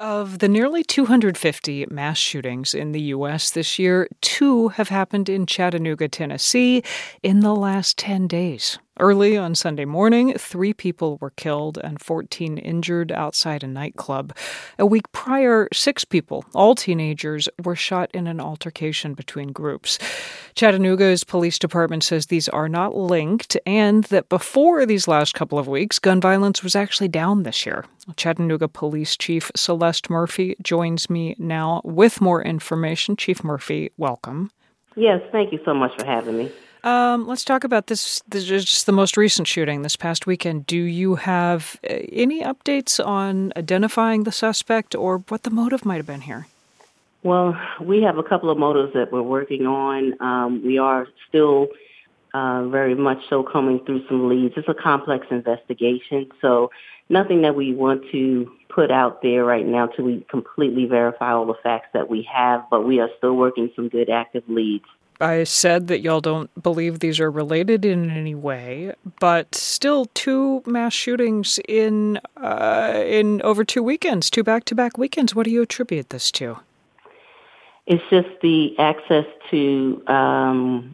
Of the nearly 250 mass shootings in the U.S. this year, 2 have happened in Chattanooga, Tennessee, in the last 10 days. Early on Sunday morning, 3 people were killed and 14 injured outside a nightclub. A week prior, 6 people, all teenagers, were shot in an altercation between groups. Chattanooga's police department says these are not linked and that before these last couple of weeks, gun violence was actually down this year. Chattanooga Police Chief Celeste Murphy joins me now with more information. Chief Murphy, welcome. Yes, thank you so much for having me. Let's talk about this is just the most recent shooting this past weekend. Do you have any updates on identifying the suspect or what the motive might have been here? Well, we have a couple of motives that we're working on. We are still very much so combing through some leads. It's a complex investigation, so nothing that we want to put out there right now till we completely verify all the facts that we have, but we are still working some good active leads. I said that y'all don't believe these are related in any way, but still 2 mass shootings in over 2 weekends, 2 back-to-back weekends. What do you attribute this to? It's just the access to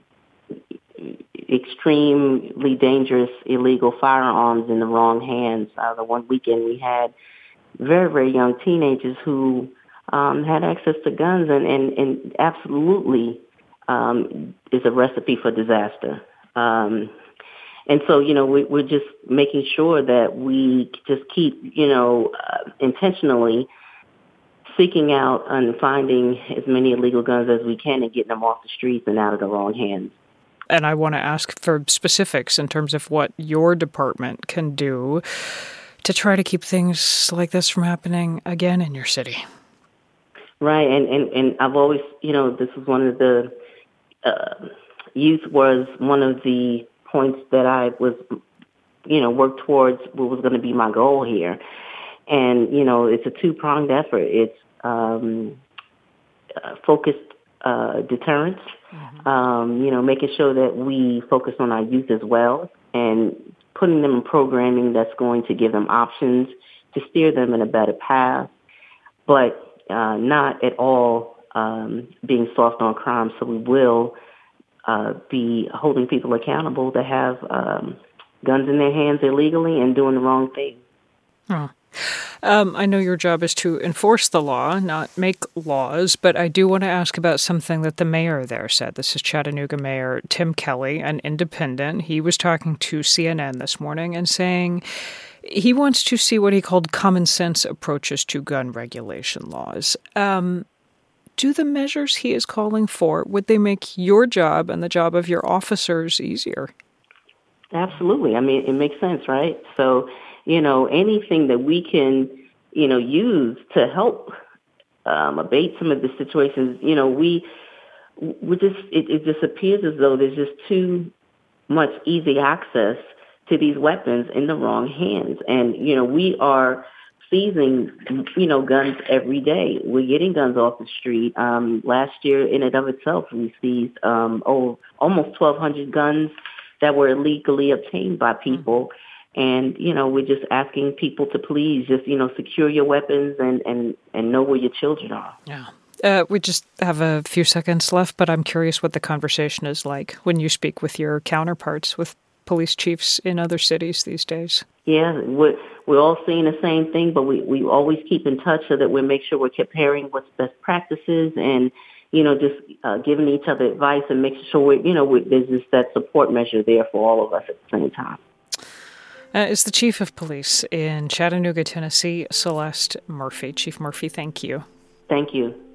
extremely dangerous illegal firearms in the wrong hands. The one weekend we had very, very young teenagers who had access to guns and absolutely is a recipe for disaster. And so, we're just making sure that we just keep, intentionally seeking out and finding as many illegal guns as we can and getting them off the streets and out of the wrong hands. And I want to ask for specifics in terms of what your department can do to try to keep things like this from happening again in your city. Right. And I've always, this is one of the youth was one of the points that I was, worked towards what was going to be my goal here. And, it's a 2-pronged effort. It's focused deterrence, making sure that we focus on our youth as well and putting them in programming that's going to give them options to steer them in a better path, but not at all being soft on crime. So we will be holding people accountable that have guns in their hands illegally and doing the wrong thing. Oh. I know your job is to enforce the law, not make laws, but I do want to ask about something that the mayor there said. This is Chattanooga Mayor Tim Kelly, an independent. He was talking to CNN this morning and saying he wants to see what he called common sense approaches to gun regulation laws. Do the measures he is calling for, would they make your job and the job of your officers easier? Absolutely. I mean, it makes sense, right? So, anything that we can, use to help abate some of the situations, we just, it just appears as though there's just too much easy access to these weapons in the wrong hands. And, we are seizing, guns every day. We're getting guns off the street. Last year, in and of itself, we seized almost 1,200 guns that were illegally obtained by people. And, we're just asking people to please just, secure your weapons and know where your children are. Yeah. We just have a few seconds left, but I'm curious what the conversation is like when you speak with your counterparts, with police chiefs in other cities these days. Yeah, we're all seeing the same thing, but we always keep in touch so that we make sure we're comparing what's best practices and, just giving each other advice and making sure, there's just that support measure there for all of us at the same time. Is the Chief of Police in Chattanooga, Tennessee, Celeste Murphy. Chief Murphy, thank you. Thank you.